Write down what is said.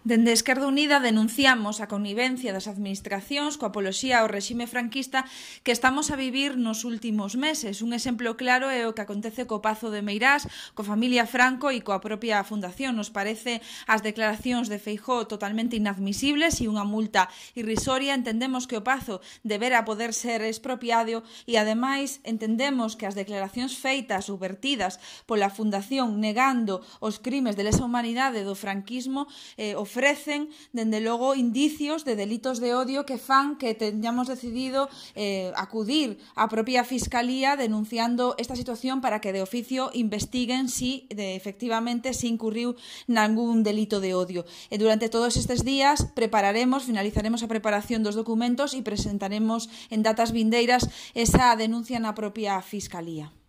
Dende Esquerda Unida denunciamos a connivencia das administracións coa apoloxía ao réxime franquista que estamos a vivir nos últimos meses. Un exemplo claro é o que acontece co Pazo de Meirás, coa familia Franco e coa propia fundación. Nos parece as declaracións de Feijóo totalmente inadmisibles e unha multa irrisoria. Entendemos que o Pazo debera poder ser expropiado e, ademais, entendemos que as declaracións feitas ou vertidas pola fundación negando os crimes de lesa humanidade do franquismo ofrecen, dende logo, indicios de delitos de odio que fan que teñamos decidido acudir á propia Fiscalía denunciando esta situación para que de oficio investiguen si efectivamente se incurriu nalgún delito de odio. E durante todos estes días finalizaremos a preparación dos documentos e presentaremos en datas vindeiras esa denuncia na propia Fiscalía.